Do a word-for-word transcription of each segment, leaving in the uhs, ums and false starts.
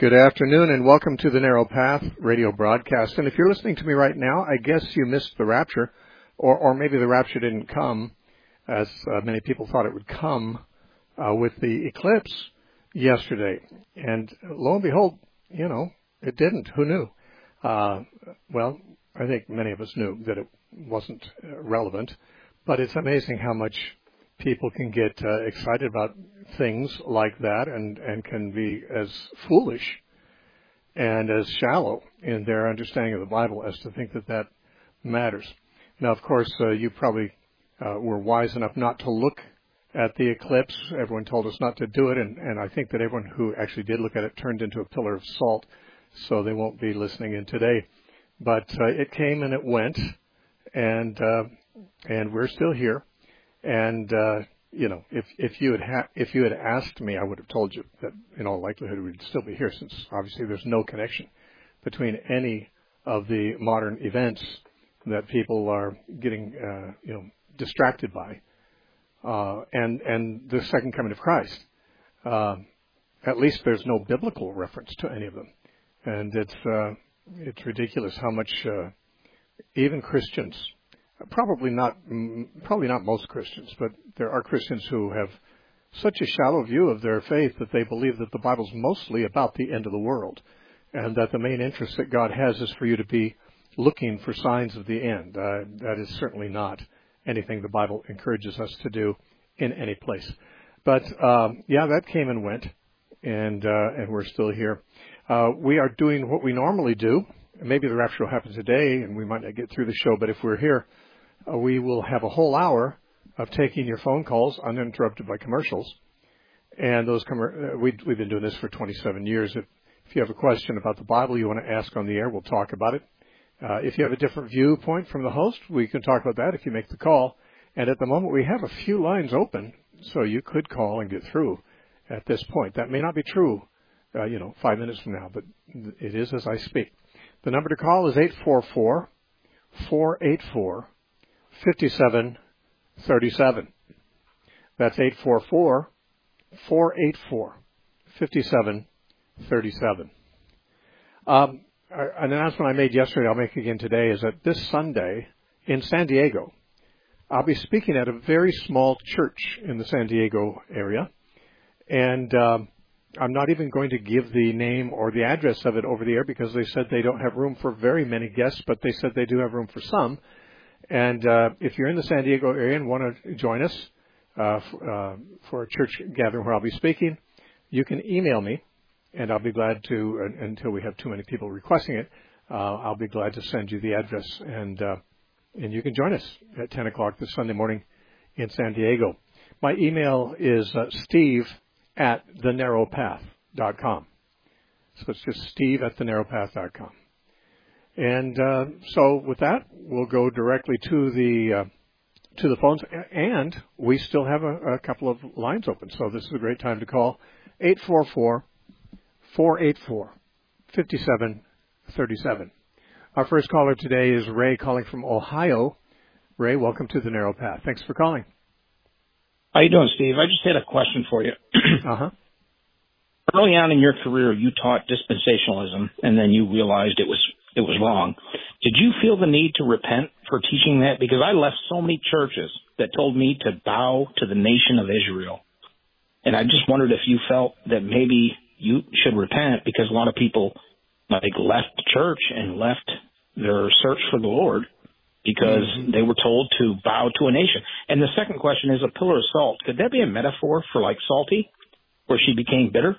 Good afternoon and welcome to the Narrow Path radio broadcast. And if you're listening to me right now, I guess you missed the rapture, or, or maybe the rapture didn't come as uh, many people thought it would come uh, with the eclipse yesterday. And lo and behold, you know, it didn't. Who knew? Uh, well, I think many of us knew that it wasn't uh, relevant, but it's amazing how much people can get uh, excited about things like that and, and can be as foolish and as shallow in their understanding of the Bible as to think that that matters. Now, of course, uh, you probably uh, were wise enough not to look at the eclipse. Everyone told us not to do it, and, and I think that everyone who actually did look at it turned into a pillar of salt, so they won't be listening in today. But uh, it came and it went, and uh, and we're still here. And uh, you know, if if you had ha- if you had asked me, I would have told you that in all likelihood we'd still be here, since obviously there's no connection between any of the modern events that people are getting uh, you know distracted by, uh, and and the second coming of Christ. Uh, at least there's no biblical reference to any of them, and it's uh, it's ridiculous how much uh, even Christians. Probably not, probably not most Christians, but there are Christians who have such a shallow view of their faith that they believe that the Bible's mostly about the end of the world, and that the main interest that God has is for you to be looking for signs of the end. Uh, that is certainly not anything the Bible encourages us to do in any place. But um, yeah, that came and went, and uh, and we're still here. Uh, we are doing what we normally do. Maybe the rapture will happen today, and we might not get through the show, but if we're here, uh, we will have a whole hour of taking your phone calls uninterrupted by commercials. And those commer- uh, we, we've been doing this for twenty-seven years. If, if you have a question about the Bible you want to ask on the air, we'll talk about it. Uh, if you have a different viewpoint from the host, we can talk about that if you make the call. And at the moment, we have a few lines open, so you could call and get through at this point. That may not be true, uh, you know, five minutes from now, but it is as I speak. The number to call is eight four four, four eight four, five seven three seven. That's eight four four, four eight four, five seven three seven. Um, an announcement I made yesterday, I'll make again today, is that this Sunday in San Diego, I'll be speaking at a very small church in the San Diego area. And um, I'm not even going to give the name or the address of it over the air because they said they don't have room for very many guests, but they said they do have room for some. And uh, if you're in the San Diego area and want to join us uh, f- uh, for a church gathering where I'll be speaking, you can email me, and I'll be glad to, uh, until we have too many people requesting it, uh, I'll be glad to send you the address, and uh, and you can join us at ten o'clock this Sunday morning in San Diego. My email is uh, steve at the narrow path dot com. So it's just steve at the narrow path dot com. And uh, so with that, we'll go directly to the uh, to the phones, and we still have a, a couple of lines open. So this is a great time to call eight four four, four eight four, five seven three seven. Our first caller today is Ray, calling from Ohio. Ray, welcome to the Narrow Path. Thanks for calling. How you doing, Steve? I just had a question for you. uh-huh. Early on in your career, you taught dispensationalism, and then you realized it was it was wrong. Did you feel the need to repent for teaching that? Because I left so many churches that told me to bow to the nation of Israel. And I just wondered if you felt that maybe you should repent, because a lot of people like left the church and left their search for the Lord because mm-hmm. they were told to bow to a nation. And the second question is a pillar of salt. Could that be a metaphor for like Salty, where she became bitter?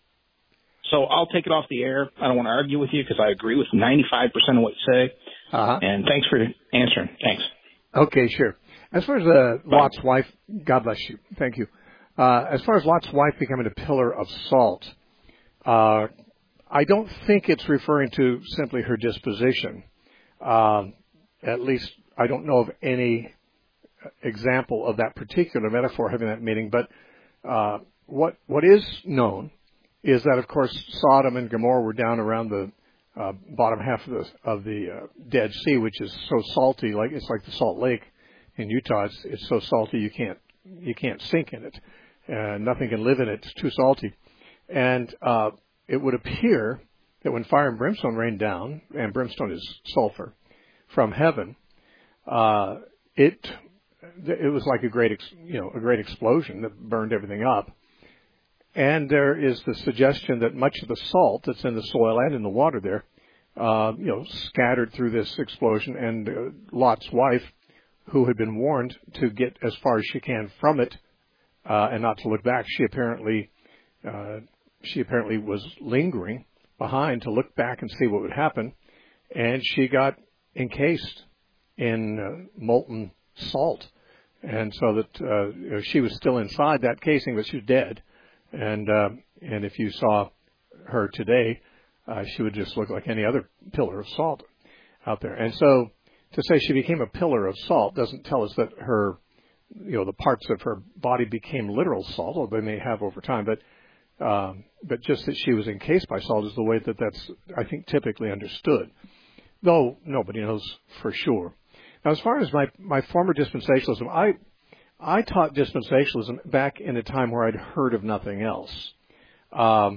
So I'll take it off the air. I don't want to argue with you because I agree with ninety-five percent of what you say. Uh-huh. And thanks for answering. Thanks. Okay, sure. As far as uh, Lot's wife, God bless you. Thank you. Uh, as far as Lot's wife becoming a pillar of salt, uh, I don't think it's referring to simply her disposition. Um, at least I don't know of any example of that particular metaphor having that meaning. But uh, what what is known is that, of course, Sodom and Gomorrah were down around the uh, bottom half of the of the uh, Dead Sea, which is so salty, like it's like the Salt Lake in Utah. It's, it's so salty you can't you can't sink in it. Uh, nothing can live in it. It's too salty. And uh, it would appear that when fire and brimstone rained down, and brimstone is sulfur, from heaven, uh, it it was like a great ex, you know a great explosion that burned everything up. And there is the suggestion that much of the salt that's in the soil and in the water there, uh, you know, scattered through this explosion. And uh, Lot's wife, who had been warned to get as far as she can from it uh, and not to look back, she apparently uh, she apparently was lingering behind to look back and see what would happen, and she got encased in uh, molten salt, and so that uh, she was still inside that casing, but she was dead. And uh, and if you saw her today, uh, she would just look like any other pillar of salt out there. And so to say she became a pillar of salt doesn't tell us that her, you know, the parts of her body became literal salt, although they may have over time. But um, but just that she was encased by salt is the way that that's, I think, typically understood, though nobody knows for sure. Now, as far as my, my former dispensationalism, I I taught dispensationalism back in a time where I'd heard of nothing else. Um,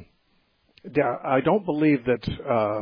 I don't believe that uh,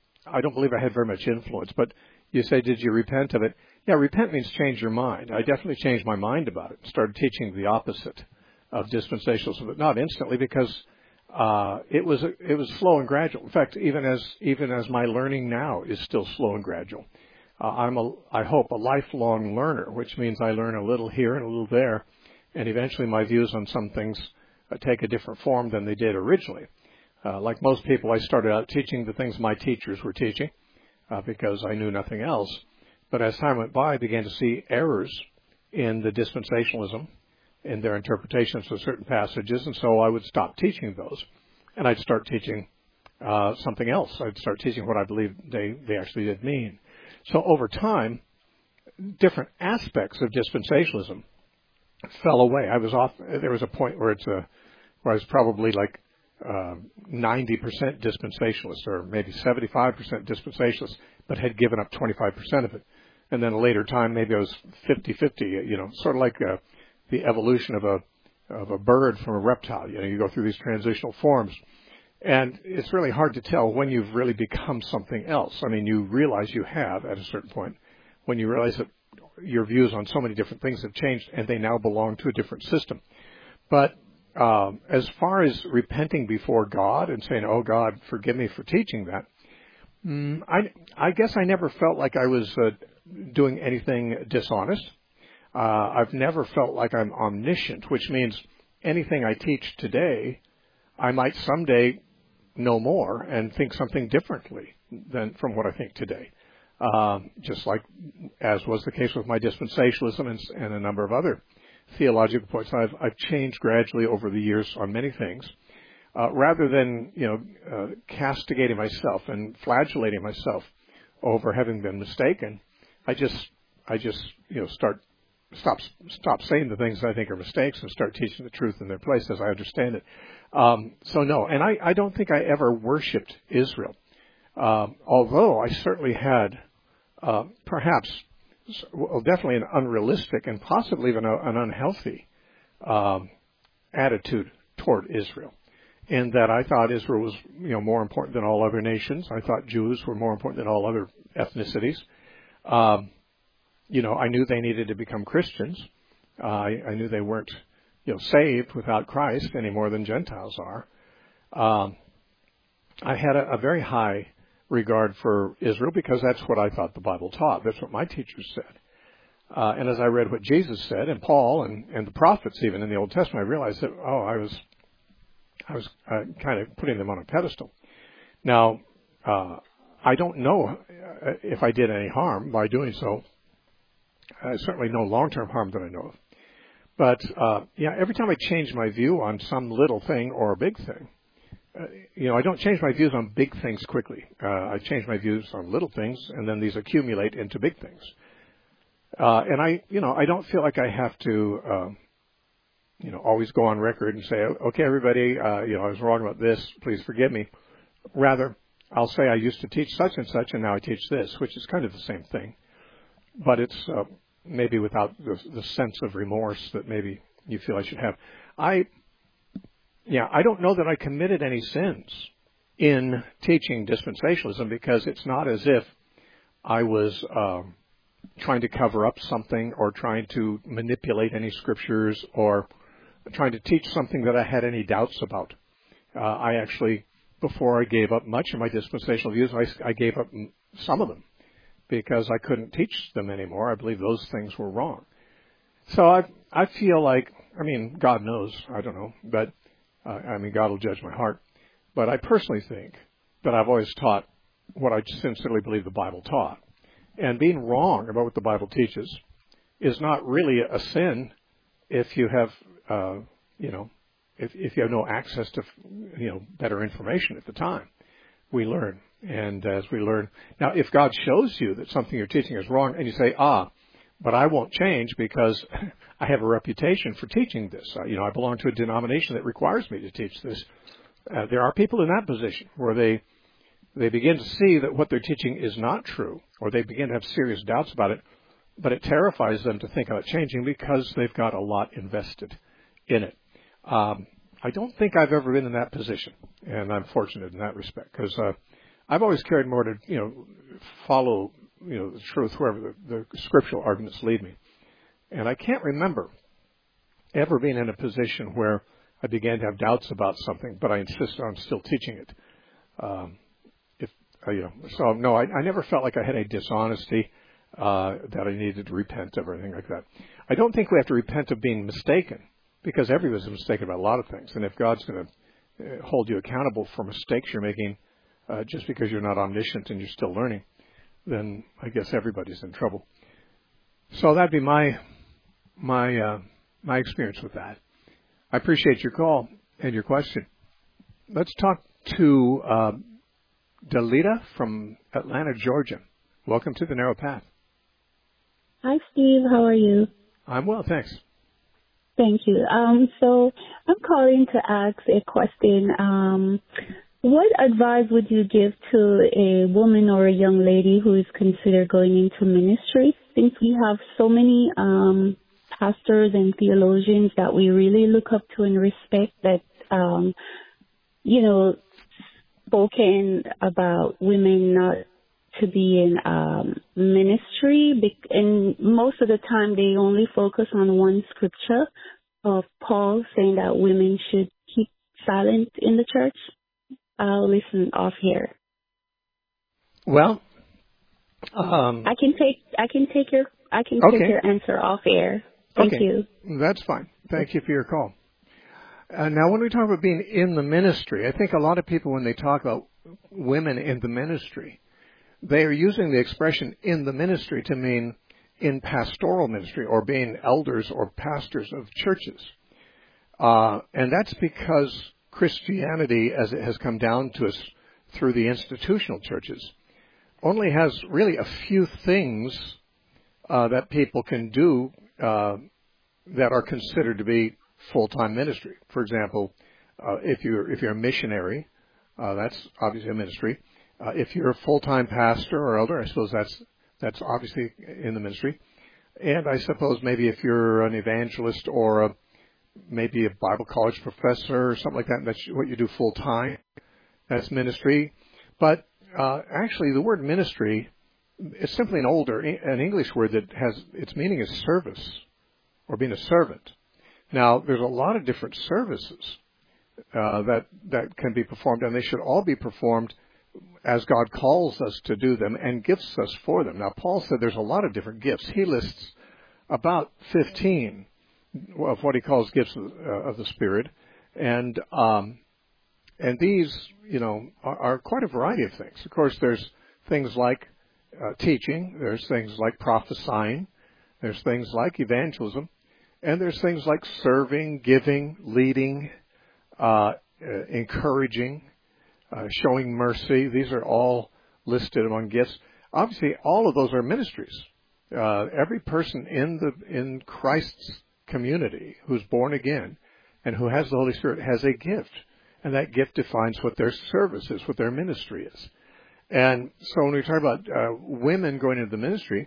I don't believe I had very much influence. But you say, did you repent of it? Yeah, repent means change your mind. I definitely changed my mind about it. Started teaching the opposite of dispensationalism, but not instantly, because uh, it was it was slow and gradual. In fact, even as even as my learning now is still slow and gradual. Uh, I'm a, I hope, a lifelong learner, which means I learn a little here and a little there, and eventually my views on some things uh, take a different form than they did originally. Uh, like most people, I started out teaching the things my teachers were teaching uh, because I knew nothing else. But as time went by, I began to see errors in the dispensationalism, in their interpretations of certain passages, and so I would stop teaching those, and I'd start teaching uh, something else. I'd start teaching what I believed they, they actually did mean. So over time, different aspects of dispensationalism fell away. I was off. There was a point where it's a, where I was probably like uh, ninety percent dispensationalist, or maybe seventy-five percent dispensationalist, but had given up twenty-five percent of it. And then a later time, maybe I was fifty-fifty. You know, sort of like uh, the evolution of a of a bird from a reptile. You know, you go through these transitional forms. And it's really hard to tell when you've really become something else. I mean, you realize you have at a certain point, when you realize that your views on so many different things have changed and they now belong to a different system. But um, as far as repenting before God and saying, oh, God, forgive me for teaching that, mm, I, I guess I never felt like I was uh, doing anything dishonest. Uh, I've never felt like I'm omniscient, which means anything I teach today, I might someday know more and think something differently than from what I think today. Um, just like as was the case with my dispensationalism and, and a number of other theological points, I've, I've changed gradually over the years on many things. Uh, rather than, you know, uh, castigating myself and flagellating myself over having been mistaken, I just, I just, you know, start, stop, stop saying the things I think are mistakes and start teaching the truth in their place as I understand it. Um, so no, and I, I don't think I ever worshipped Israel, um, although I certainly had uh, perhaps, well, definitely an unrealistic and possibly even a, an unhealthy um, attitude toward Israel, in that I thought Israel was, you know, more important than all other nations. I thought Jews were more important than all other ethnicities. Um, you know, I knew they needed to become Christians. Uh, I, I knew they weren't, you know, saved without Christ any more than Gentiles are. Um, I had a, a very high regard for Israel because that's what I thought the Bible taught. That's what my teachers said. Uh, and as I read what Jesus said, and Paul, and, and the prophets even in the Old Testament, I realized that, oh, I was, I was uh, kind of putting them on a pedestal. Now, uh, I don't know if I did any harm by doing so. Uh, certainly no long-term harm that I know of. But, uh, yeah, every time I change my view on some little thing or a big thing, uh, you know, I don't change my views on big things quickly. Uh, I change my views on little things, and then these accumulate into big things. Uh, and I, you know, I don't feel like I have to, uh, you know, always go on record and say, okay, everybody, uh, you know, I was wrong about this. Please forgive me. Rather, I'll say I used to teach such and such, and now I teach this, which is kind of the same thing. But it's uh, maybe without the, the sense of remorse that maybe you feel I should have. I, yeah, I don't know that I committed any sins in teaching dispensationalism, because it's not as if I was uh, trying to cover up something or trying to manipulate any scriptures or trying to teach something that I had any doubts about. Uh, I actually, before I gave up much of my dispensational views, I, I gave up some of them because I couldn't teach them anymore. I believe those things were wrong. So I I feel like, I mean, God knows, I don't know, but uh, I mean, God will judge my heart. But I personally think that I've always taught what I sincerely believe the Bible taught. And being wrong about what the Bible teaches is not really a sin if you have, uh, you know, if, if you have no access to, you know, better information at the time. We learn. And as we learn, now if God shows you that something you're teaching is wrong and you say, ah, but I won't change because I have a reputation for teaching this. Uh, you know, I belong to a denomination that requires me to teach this. Uh, there are people in that position where they they begin to see that what they're teaching is not true, or they begin to have serious doubts about it, but it terrifies them to think about changing because they've got a lot invested in it. Um, I don't think I've ever been in that position, and I'm fortunate in that respect because uh, I've always cared more to, you know, follow, you know, the truth wherever the, the scriptural arguments lead me. And I can't remember ever being in a position where I began to have doubts about something, but I insisted on still teaching it. Um, if uh, you know, so no, I, I never felt like I had any dishonesty uh, that I needed to repent of or anything like that. I don't think we have to repent of being mistaken, because everybody's mistaken about a lot of things. And if God's going to uh, hold you accountable for mistakes you're making uh, just because you're not omniscient and you're still learning, then I guess everybody's in trouble. So that'd be my my uh, my experience with that. I appreciate your call and your question. Let's talk to uh, Dalita from Atlanta, Georgia. Welcome to the Narrow Path. Hi, Steve. How are you? I'm well, thanks. Thank you. Um, so I'm calling to ask a question. Um, what advice would you give to a woman or a young lady who is considered going into ministry? Since we have so many um, pastors and theologians that we really look up to and respect that, um, you know, spoken about women not to be in um, ministry, and most of the time they only focus on one scripture of Paul saying that women should keep silent in the church. I'll listen off here. Well, um, I can take I can take your I can okay. take your answer off air. Thank okay. you. That's fine. Thank you for your call. Uh, now, when we talk about being in the ministry, I think a lot of people, when they talk about women in the ministry, they are using the expression in the ministry to mean in pastoral ministry or being elders or pastors of churches. Uh, and that's because Christianity, as it has come down to us through the institutional churches, only has really a few things uh, that people can do uh, that are considered to be full-time ministry. For example, uh, if you're if you're a missionary, uh, that's obviously a ministry. Uh, if you're a full-time pastor or elder, I suppose that's that's obviously in the ministry. And I suppose maybe if you're an evangelist or a, maybe a Bible college professor or something like that, that's what you do full-time. That's ministry. But uh, actually, the word ministry is simply an older, an English word that has its meaning is service or being a servant. Now, there's a lot of different services uh, that that can be performed, and they should all be performed as God calls us to do them and gifts us for them. Now, Paul said there's a lot of different gifts. He lists about fifteen of what he calls gifts of, uh, of the Spirit, and um, and these, you know, are, are quite a variety of things. Of course, there's things like uh, teaching. There's things like prophesying. There's things like evangelism. And there's things like serving, giving, leading, uh, uh, encouraging, uh, showing mercy. These are all listed among gifts. Obviously, all of those are ministries. Uh, every person in the in Christ's community who's born again and who has the Holy Spirit has a gift, and that gift defines what their service is, what their ministry is. And so when we talk about uh, women going into the ministry,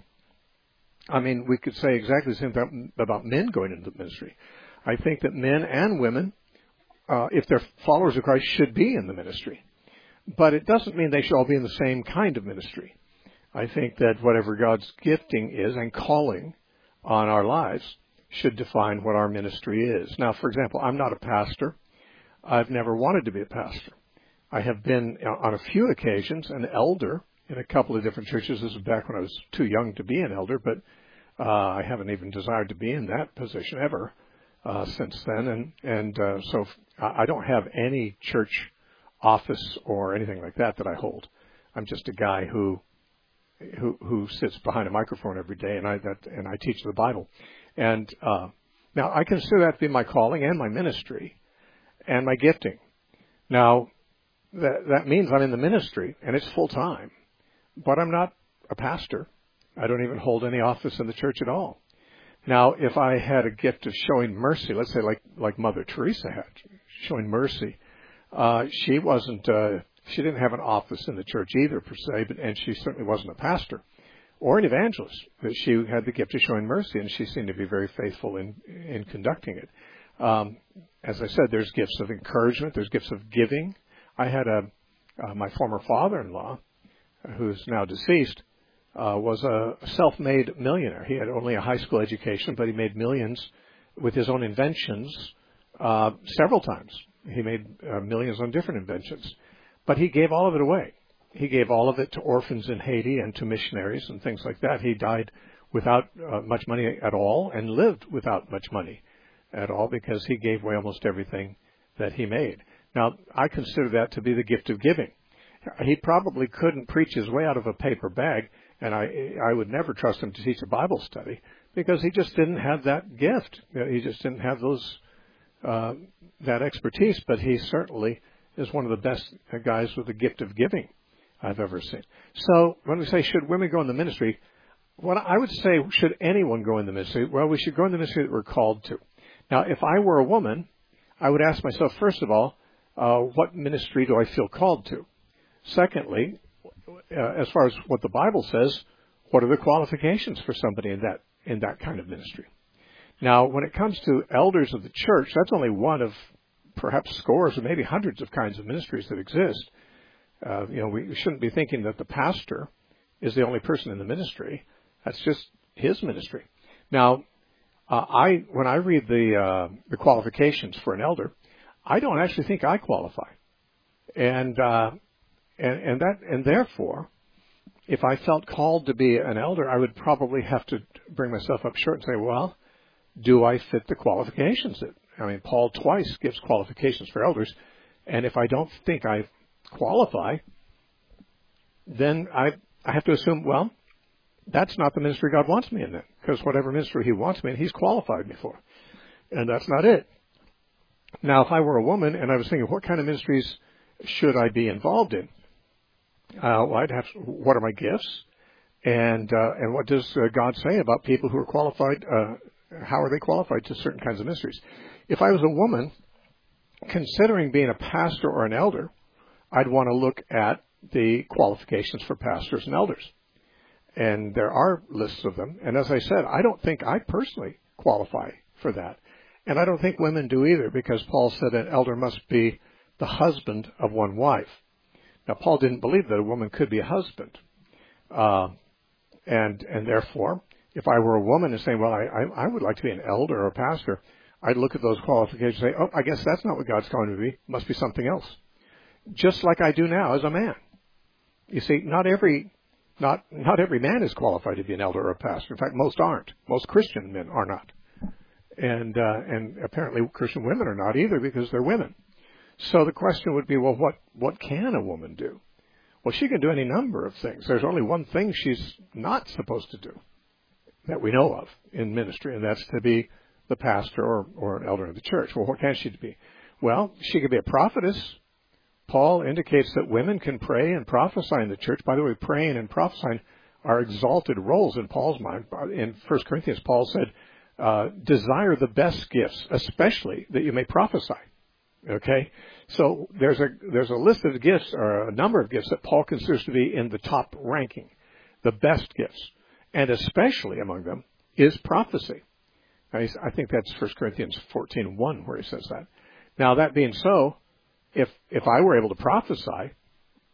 I mean, we could say exactly the same thing about men going into the ministry. I think that men and women, uh, if they're followers of Christ, should be in the ministry. But it doesn't mean they should all be in the same kind of ministry. I think that whatever God's gifting is and calling on our lives should define what our ministry is. Now, for example, I'm not a pastor. I've never wanted to be a pastor. I have been, on a few occasions, an elder in a couple of different churches. This was back when I was too young to be an elder, but uh, I haven't even desired to be in that position ever uh, since then. And, and uh, so I don't have any church office or anything like that that I hold. I'm just a guy who who who sits behind a microphone every day, and I that and I teach the Bible. And uh, now I consider that to be my calling and my ministry and my gifting. Now that that means I'm in the ministry and it's full time, but I'm not a pastor. I don't even hold any office in the church at all. Now, if I had a gift of showing mercy, let's say like like Mother Teresa had, showing mercy, uh, she wasn't. Uh, She didn't have an office in the church either, per se, but, and she certainly wasn't a pastor or an evangelist. But she had the gift of showing mercy, and she seemed to be very faithful in, in conducting it. Um, as I said, there's gifts of encouragement. There's gifts of giving. I had a uh, my former father-in-law, who's now deceased, uh, was a self-made millionaire. He had only a high school education, but he made millions with his own inventions uh, several times. He made uh, millions on different inventions. But he gave all of it away. He gave all of it to orphans in Haiti and to missionaries and things like that. He died without uh, much money at all and lived without much money at all because he gave away almost everything that he made. Now, I consider that to be the gift of giving. He probably couldn't preach his way out of a paper bag, and I I would never trust him to teach a Bible study because he just didn't have that gift. He just didn't have those uh, that expertise, but he certainly is one of the best guys with the gift of giving I've ever seen. So when we say, should women go in the ministry, what I would say, should anyone go in the ministry? Well, we should go in the ministry that we're called to. Now, if I were a woman, I would ask myself, first of all, uh, what ministry do I feel called to? Secondly, uh, as far as what the Bible says, what are the qualifications for somebody in that in that kind of ministry? Now, when it comes to elders of the church, that's only one of perhaps scores or maybe hundreds of kinds of ministries that exist. Uh, you know, we shouldn't be thinking that the pastor is the only person in the ministry. That's just his ministry. Now, uh, I when I read the uh, the qualifications for an elder, I don't actually think I qualify, and uh, and and that and therefore, if I felt called to be an elder, I would probably have to bring myself up short and say, well, do I fit the qualifications that I mean, Paul twice gives qualifications for elders, and if I don't think I qualify, then I I have to assume, well, that's not the ministry God wants me in then, because whatever ministry he wants me in, he's qualified me for, and that's not it. Now, if I were a woman and I was thinking, what kind of ministries should I be involved in? Uh, well, I'd have, what are my gifts, and uh, and what does uh, God say about people who are qualified? Uh, how are they qualified to certain kinds of ministries? If I was a woman considering being a pastor or an elder, I'd want to look at the qualifications for pastors and elders. And there are lists of them. And as I said, I don't think I personally qualify for that. And I don't think women do either, because Paul said an elder must be the husband of one wife. Now, Paul didn't believe that a woman could be a husband. Uh, and and therefore, if I were a woman and saying, well, I, I, I would like to be an elder or a pastor, I'd look at those qualifications and say, oh, I guess that's not what God's calling me to be. It must be something else. Just like I do now as a man. You see, not every not not every man is qualified to be an elder or a pastor. In fact, most aren't. Most Christian men are not. And uh, and apparently Christian women are not either, because they're women. So the question would be, well, what, what can a woman do? Well, she can do any number of things. There's only one thing she's not supposed to do that we know of in ministry, and that's to be the pastor or, or an elder of the church. Well, what can she be? Well, she could be a prophetess. Paul indicates that women can pray and prophesy in the church. By the way, praying and prophesying are exalted roles in Paul's mind. In First Corinthians, Paul said, uh, desire the best gifts, especially that you may prophesy. Okay? So there's a there's a list of gifts, or a number of gifts, that Paul considers to be in the top ranking, the best gifts. And especially among them is prophecy. I think that's First Corinthians fourteen one where he says that. Now, that being so, if if I were able to prophesy,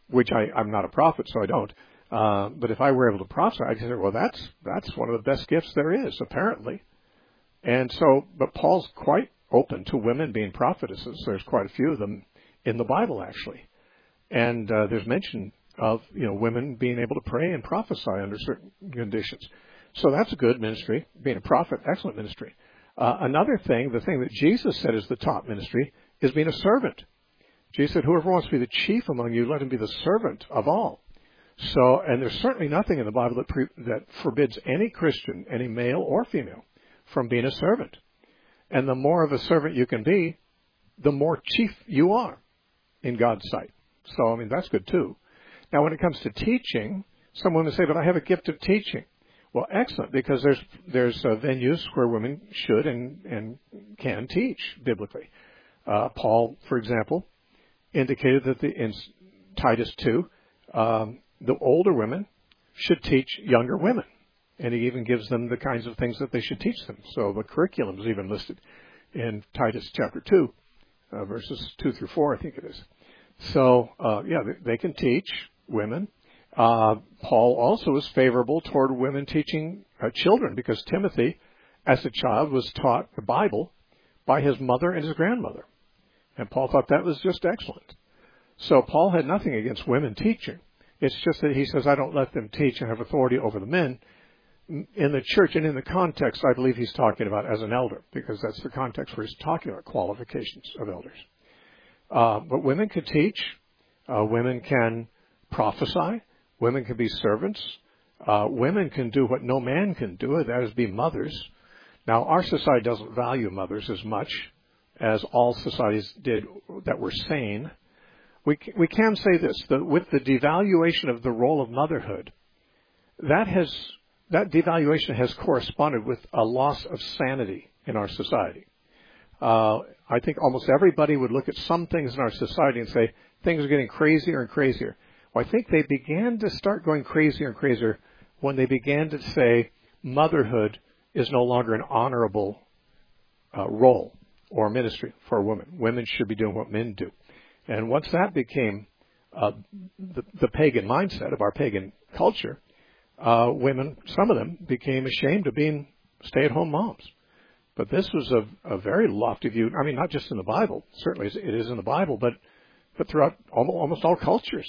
which I, I'm not a prophet, so I don't. Uh, but if I were able to prophesy, I'd say, well, that's that's one of the best gifts there is, apparently. And so, but Paul's quite open to women being prophetesses. There's quite a few of them in the Bible, actually. And uh, there's mention of, you know, women being able to pray and prophesy under certain conditions. So that's a good ministry. Being a prophet, excellent ministry. Uh, another thing, the thing that Jesus said is the top ministry, is being a servant. Jesus said, whoever wants to be the chief among you, let him be the servant of all. So, and there's certainly nothing in the Bible that, pre- that forbids any Christian, any male or female, from being a servant. And the more of a servant you can be, the more chief you are in God's sight. So, I mean, that's good too. Now, when it comes to teaching, some women say, but I have a gift of teaching. Well, excellent, because there's there's uh, venues where women should and, and can teach biblically. Uh, Paul, for example, indicated that the, in Titus two, um, the older women should teach younger women. And he even gives them the kinds of things that they should teach them. So the curriculum is even listed in Titus chapter two, uh, verses two through four, I think it is. So, uh, yeah, they, they can teach women. Uh, Paul also is favorable toward women teaching uh, children, because Timothy, as a child, was taught the Bible by his mother and his grandmother. And Paul thought that was just excellent. So Paul had nothing against women teaching. It's just that he says, I don't let them teach and have authority over the men. In the church and in the context, I believe he's talking about as an elder, because that's the context where he's talking about qualifications of elders. Uh, but women can teach. Uh, women can prophesy. Women can be servants. Uh, women can do what no man can do, that is be mothers. Now, our society doesn't value mothers as much as all societies did that were sane. We, we can say this, that with the devaluation of the role of motherhood, that has, that devaluation has corresponded with a loss of sanity in our society. Uh, I think almost everybody would look at some things in our society and say, things are getting crazier and crazier. Well, I think they began to start going crazier and crazier when they began to say motherhood is no longer an honorable uh, role or ministry for a woman. Women should be doing what men do. And once that became uh, the, the pagan mindset of our pagan culture, uh, women, some of them, became ashamed of being stay-at-home moms. But this was a, a very lofty view. I mean, not just in the Bible. Certainly it is in the Bible, but but throughout almost, almost all cultures.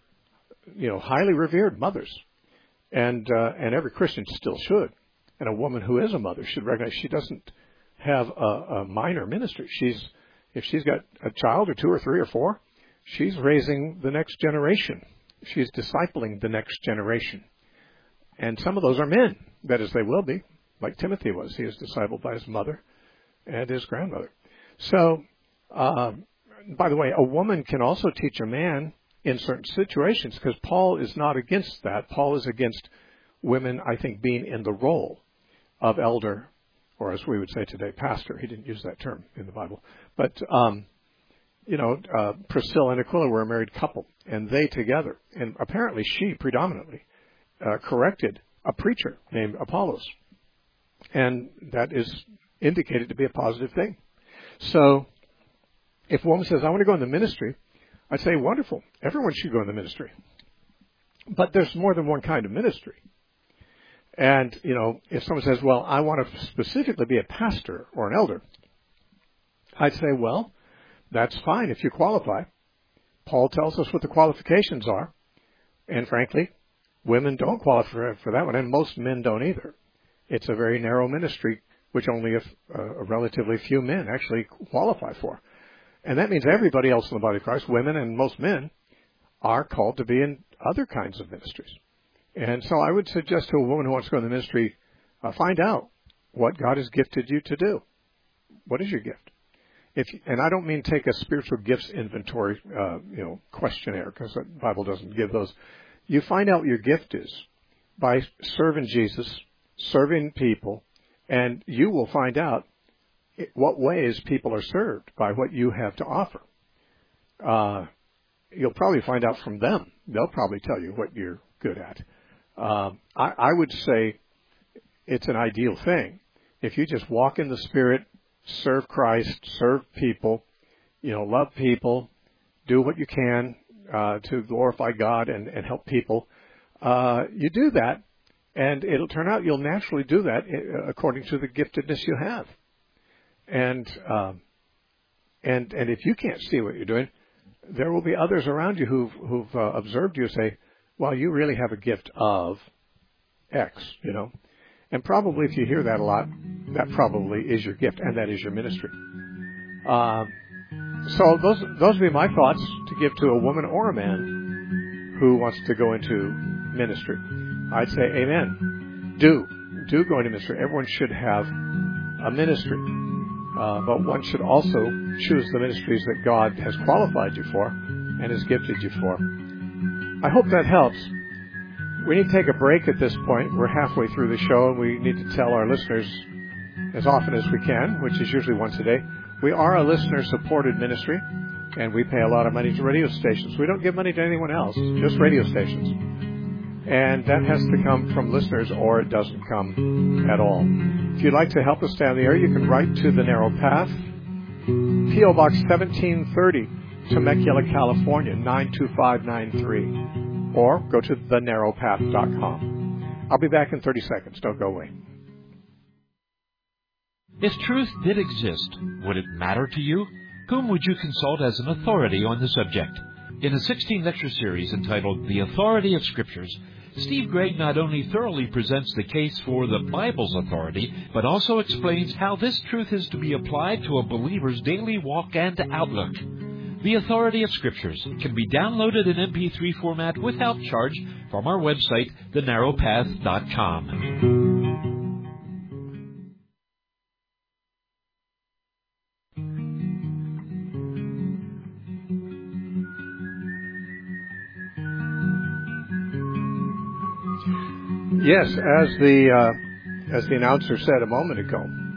You know, highly revered mothers. And uh, and every Christian still should. And a woman who is a mother should recognize she doesn't have a, a minor ministry. She's if she's got a child or two or three or four, she's raising the next generation. She's discipling the next generation. And some of those are men. That is, they will be. Like Timothy was. He was discipled by his mother and his grandmother. So, uh, by the way, a woman can also teach a man in certain situations, because Paul is not against that. Paul is against women, I think, being in the role of elder, or as we would say today, pastor. He didn't use that term in the Bible. But, um, you know, uh, Priscilla and Aquila were a married couple, and they together, and apparently she predominantly uh, corrected a preacher named Apollos. And that is indicated to be a positive thing. So if a woman says, I want to go in the ministry, I'd say, wonderful. Everyone should go in the ministry. But there's more than one kind of ministry. And, you know, if someone says, well, I want to specifically be a pastor or an elder, I'd say, well, that's fine if you qualify. Paul tells us what the qualifications are. And frankly, women don't qualify for that one, and most men don't either. It's a very narrow ministry, which only a, a relatively few men actually qualify for. And that means everybody else in the body of Christ, women and most men, are called to be in other kinds of ministries. And so I would suggest to a woman who wants to go in the ministry, uh, find out what God has gifted you to do. What is your gift? If, and I don't mean take a spiritual gifts inventory, uh, you know, questionnaire, because the Bible doesn't give those. You find out what your gift is by serving Jesus, serving people, and you will find out what ways people are served by what you have to offer. Uh, you'll probably find out from them. They'll probably tell you what you're good at. Um, I, I would say it's an ideal thing. If you just walk in the Spirit, serve Christ, serve people, you know, love people, do what you can uh, to glorify God and, and help people, uh, you do that, and it'll turn out you'll naturally do that according to the giftedness you have. And um, and and if you can't see what you're doing, there will be others around you who've, who've uh, observed you say, well, you really have a gift of X, you know. And probably if you hear that a lot, that probably is your gift, and that is your ministry. Um, so those those would be my thoughts to give to a woman or a man who wants to go into ministry. I'd say amen. Do. Do go into ministry. Everyone should have a ministry. Uh, but one should also choose the ministries that God has qualified you for and has gifted you for. I hope that helps. We need to take a break at this point. We're halfway through the show, and we need to tell our listeners as often as we can, which is usually once a day. We are a listener-supported ministry, and we pay a lot of money to radio stations. We don't give money to anyone else, just radio stations. And that has to come from listeners, or it doesn't come at all. If you'd like to help us stay on the air, you can write to The Narrow Path, P O. Box seventeen thirty, Temecula, California, nine two five nine three. Or go to the narrow path dot com. I'll be back in thirty seconds. Don't go away. If truth did exist, would it matter to you? Whom would you consult as an authority on the subject? In a sixteen-lecture series entitled The Authority of Scriptures, Steve Gregg not only thoroughly presents the case for the Bible's authority, but also explains how this truth is to be applied to a believer's daily walk and outlook. The Authority of Scriptures can be downloaded in M P three format without charge from our website, the narrow path dot com. Yes, as the uh, as the announcer said a moment ago,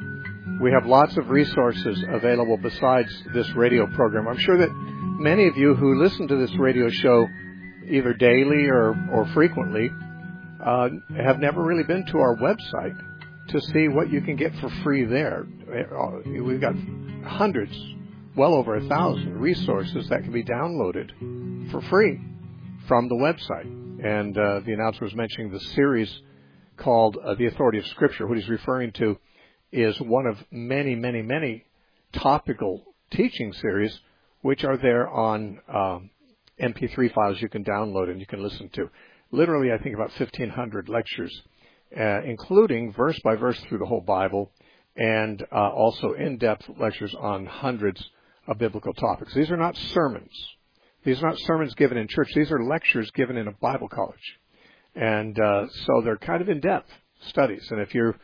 we have lots of resources available besides this radio program. I'm sure that many of you who listen to this radio show either daily or, or frequently uh, have never really been to our website to see what you can get for free there. We've got hundreds, well over a thousand resources that can be downloaded for free from the website. And uh, the announcer was mentioning the series called uh, The Authority of Scripture. What he's referring to is one of many, many, many topical teaching series which are there on um, M P three files you can download and you can listen to. Literally, I think about fifteen hundred lectures, uh, including verse by verse through the whole Bible, and uh, also in-depth lectures on hundreds of biblical topics. These are not sermons. These are not sermons given in church. These are lectures given in a Bible college. And uh, so they're kind of in-depth studies. And if you're,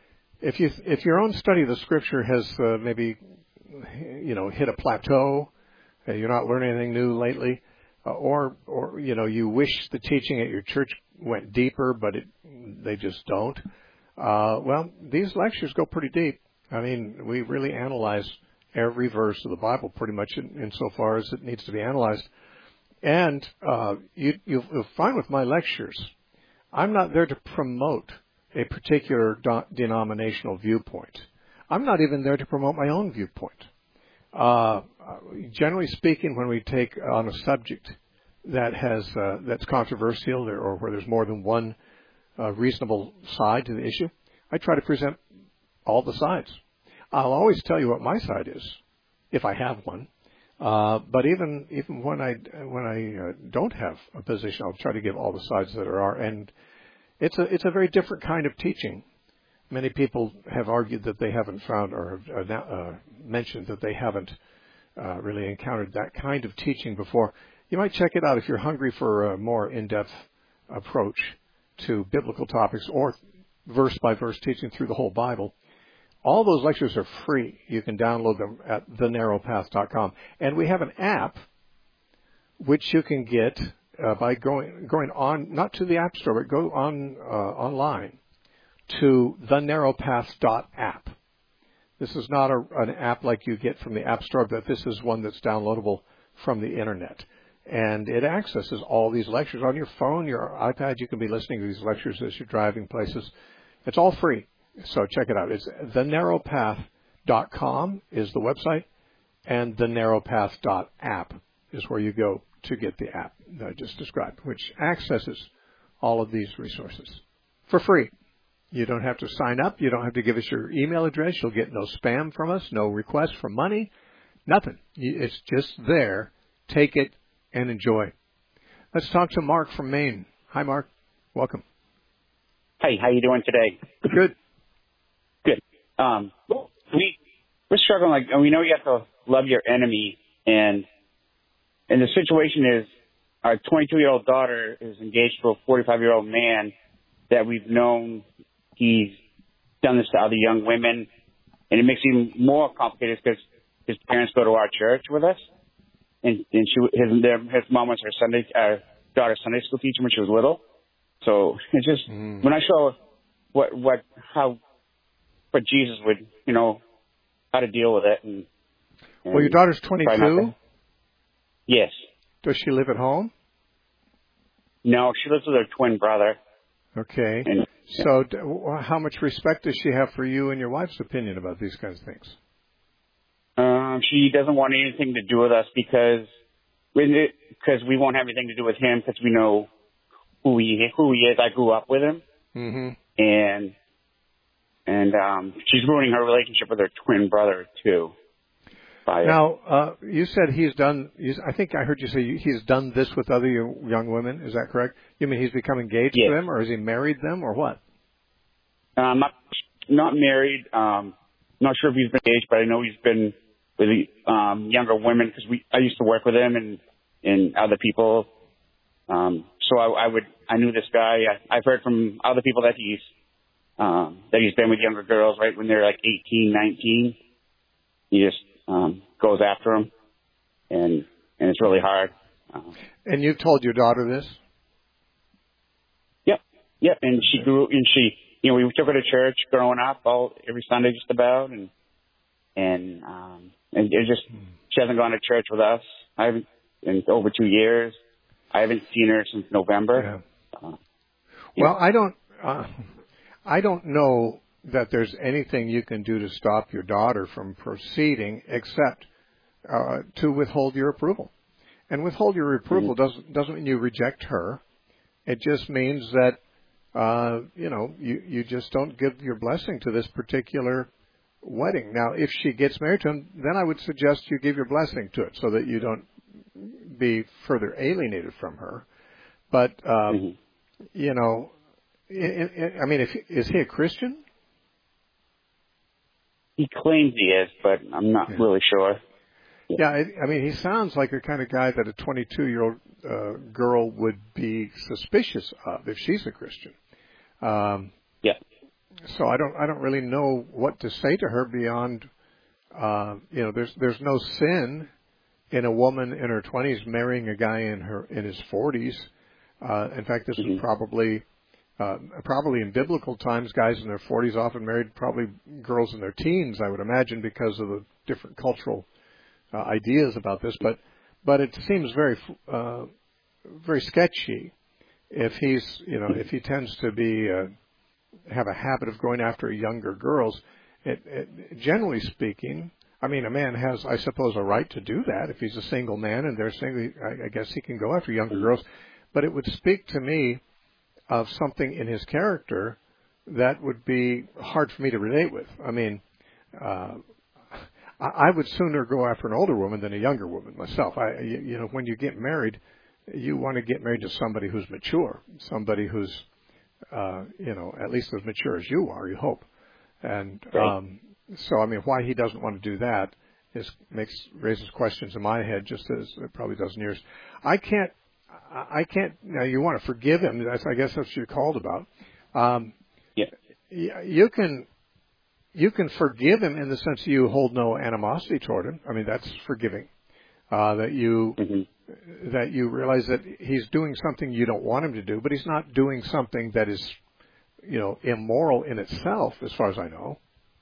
if you, if your own study of the Scripture has uh, maybe, you know, hit a plateau, uh, you're not learning anything new lately, uh, or, or you know, you wish the teaching at your church went deeper, but it, they just don't. Uh, well, these lectures go pretty deep. I mean, we really analyze every verse of the Bible pretty much in, in so far as it needs to be analyzed. And uh, you, you'll, you'll find with my lectures, I'm not there to promote a particular do- denominational viewpoint. I'm not even there to promote my own viewpoint. Uh, generally speaking, when we take on a subject that has uh, that's controversial or, or where there's more than one uh, reasonable side to the issue, I try to present all the sides. I'll always tell you what my side is, if I have one. Uh, but even even when I when I uh, don't have a position, I'll try to give all the sides that there are. And it's a it's a very different kind of teaching. Many people have argued that they haven't found or have uh, mentioned that they haven't uh, really encountered that kind of teaching before. You might check it out if you're hungry for a more in-depth approach to biblical topics or verse-by-verse teaching through the whole Bible. All those lectures are free. You can download them at the narrow path dot com. And we have an app which you can get uh, by going going on, not to the App Store, but go on uh, online to the narrow path dot app. This is not a, an app like you get from the App Store, but this is one that's downloadable from the Internet. And it accesses all these lectures on your phone, your iPad. You can be listening to these lectures as you're driving places. It's all free. So check it out. It's the narrow path dot com is the website, and the narrow path dot app is where you go to get the app that I just described, which accesses all of these resources for free. You don't have to sign up. You don't have to give us your email address. You'll get no spam from us, no requests for money, nothing. It's just there. Take it and enjoy. Let's talk to Mark from Maine. Hi, Mark. Welcome. Hey, how you doing today? Good. Good. Um, we we're struggling. Like we know you have to love your enemy, and and the situation is our twenty-two-year-old daughter is engaged to a forty-five-year-old man that we've known. He's done this to other young women, and it makes it even more complicated because his parents go to our church with us, and and she his their, his mom was her Sunday uh, daughter's Sunday school teacher when she was little. So it's just mm. when I show what what how what Jesus would you know how to deal with it. And, and well, your daughter's twenty-two. Yes. Does she live at home? No, she lives with her twin brother. Okay. And, so, yeah. How much respect does she have for you and your wife's opinion about these kinds of things? Um, she doesn't want anything to do with us because because we won't have anything to do with him because we know who he who he is. I grew up with him, mm-hmm. and and um, she's ruining her relationship with her twin brother too. By now, uh, you said he's done. He's, I think I heard you say he's done this with other young women. Is that correct? You mean he's become engaged yes. to them, or has he married them, or what? Um, not not married. Um, not sure if he's been engaged, but I know he's been with um, younger women because we. I used to work with him and and other people. Um, so I, I would. I knew this guy. I, I've heard from other people that he's um, that he's been with younger girls right when they're like eighteen, nineteen. He just um, goes after them, and and it's really hard. Um, and you've told your daughter this? Yep, yep. And she grew, and she, you know, we took her to church growing up, all every Sunday just about, and and um, and it just she hasn't gone to church with us. I haven't in over two years. I haven't seen her since November. Yeah. Uh, well, I don't, uh, I don't know that there's anything you can do to stop your daughter from proceeding except uh, to withhold your approval. And withhold your approval mm-hmm. doesn't doesn't mean you reject her. It just means that uh, you know you you just don't give your blessing to this particular wedding. Now, if she gets married to him, then I would suggest you give your blessing to it so that you don't be further alienated from her. But um, mm-hmm. you know, I, I mean, if is he a Christian? He claims he is, but I'm not yeah. really sure. Yeah, yeah I, I mean, he sounds like the kind of guy that a twenty-two-year-old uh, girl would be suspicious of if she's a Christian. Um, yeah. So I don't, I don't really know what to say to her beyond, uh, you know, there's, there's no sin in a woman in her twenties marrying a guy in her in his forties. Uh, in fact, this mm-hmm. is probably. Uh, probably in biblical times, guys in their forties often married probably girls in their teens, I would imagine, because of the different cultural uh, ideas about this. But but it seems very uh, very sketchy if he's you know if he tends to be uh, have a habit of going after younger girls. It, it, generally speaking, I mean, a man has, I suppose, a right to do that if he's a single man and they're single. I, I guess he can go after younger girls, but it would speak to me of something in his character that would be hard for me to relate with. I mean, uh, I would sooner go after an older woman than a younger woman myself. I, you know, when you get married, you want to get married to somebody who's mature, somebody who's, uh, you know, at least as mature as you are, you hope. And right. um, so, I mean, why he doesn't want to do that is makes raises questions in my head, just as it probably does in yours. I can't. I can't. Now, you want to forgive him. That's, I guess, that's what you're called about. Um, yeah. You can, you can forgive him in the sense you hold no animosity toward him. I mean, that's forgiving. Uh, that you, mm-hmm. that you realize that he's doing something you don't want him to do, but he's not doing something that is, you know, immoral in itself, as far as I know.